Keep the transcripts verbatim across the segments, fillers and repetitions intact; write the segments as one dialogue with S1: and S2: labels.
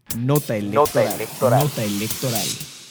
S1: Nota electoral. Nota electoral. Nota electoral.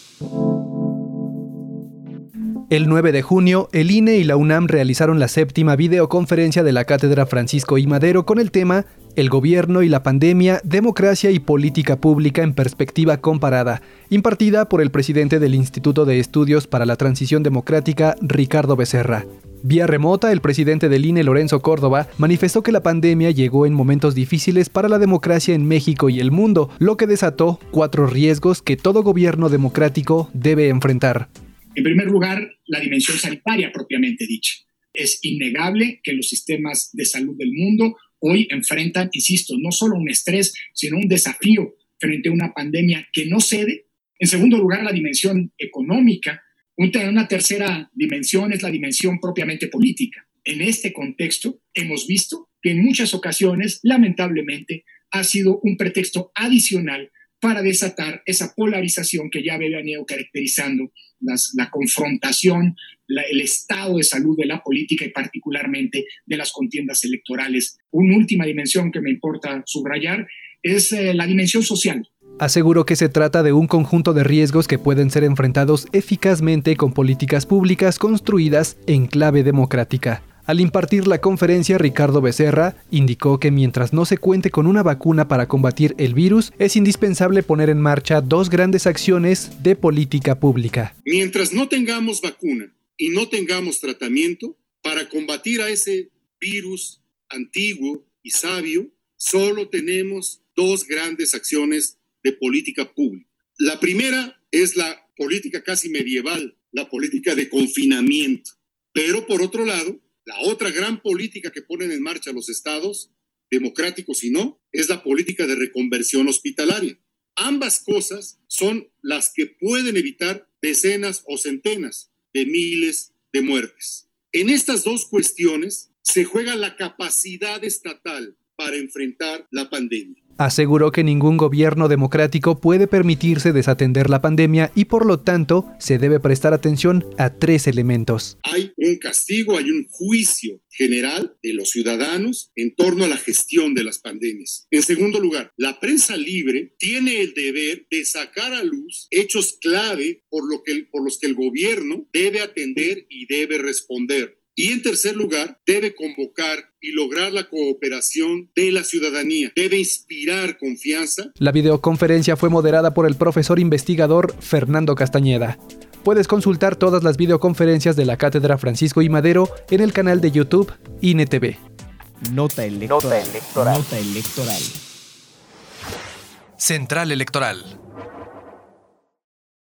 S2: El nueve de junio, el I N E y la UNAM realizaron la séptima videoconferencia de la Cátedra Francisco I. Madero con el tema El gobierno y la pandemia, democracia y política pública en perspectiva comparada, impartida por el presidente del Instituto de Estudios para la Transición Democrática, Ricardo Becerra. Vía remota, el presidente del I N E, Lorenzo Córdoba, manifestó que la pandemia llegó en momentos difíciles para la democracia en México y el mundo, lo que desató cuatro riesgos que todo gobierno democrático debe enfrentar.
S3: En primer lugar, la dimensión sanitaria propiamente dicha. Es innegable que los sistemas de salud del mundo hoy enfrentan, insisto, no solo un estrés, sino un desafío frente a una pandemia que no cede. En segundo lugar, la dimensión económica. Una tercera dimensión es la dimensión propiamente política. En este contexto, hemos visto que en muchas ocasiones, lamentablemente, ha sido un pretexto adicional para desatar esa polarización que ya venía caracterizando las, la confrontación, la, el estado de salud de la política y particularmente de las contiendas electorales. Una última dimensión que me importa subrayar es eh, la dimensión social.
S2: Aseguró que se trata de un conjunto de riesgos que pueden ser enfrentados eficazmente con políticas públicas construidas en clave democrática. Al impartir la conferencia, Ricardo Becerra indicó que mientras no se cuente con una vacuna para combatir el virus, es indispensable poner en marcha dos grandes acciones de política pública.
S4: Mientras no tengamos vacuna y no tengamos tratamiento para combatir a ese virus antiguo y sabio, solo tenemos dos grandes acciones de política pública. La primera es la política casi medieval, la política de confinamiento. Pero por otro lado, la otra gran política que ponen en marcha los estados, democráticos y no, es la política de reconversión hospitalaria. Ambas cosas son las que pueden evitar decenas o centenas de miles de muertes. En estas dos cuestiones se juega la capacidad estatal para enfrentar la pandemia.
S2: Aseguró que ningún gobierno democrático puede permitirse desatender la pandemia y por lo tanto se debe prestar atención a tres elementos.
S4: Hay un castigo, hay un juicio general de los ciudadanos en torno a la gestión de las pandemias. En segundo lugar, la prensa libre tiene el deber de sacar a luz hechos clave por, lo que, por los que el gobierno debe atender y debe responder. Y en tercer lugar, debe convocar y lograr la cooperación de la ciudadanía. Debe inspirar confianza.
S2: La videoconferencia fue moderada por el profesor investigador Fernando Castañeda. Puedes consultar todas las videoconferencias de la Cátedra Francisco I. Madero en el canal de YouTube I N E T V.
S1: Nota electoral. Nota electoral. Nota electoral.
S2: Central Electoral.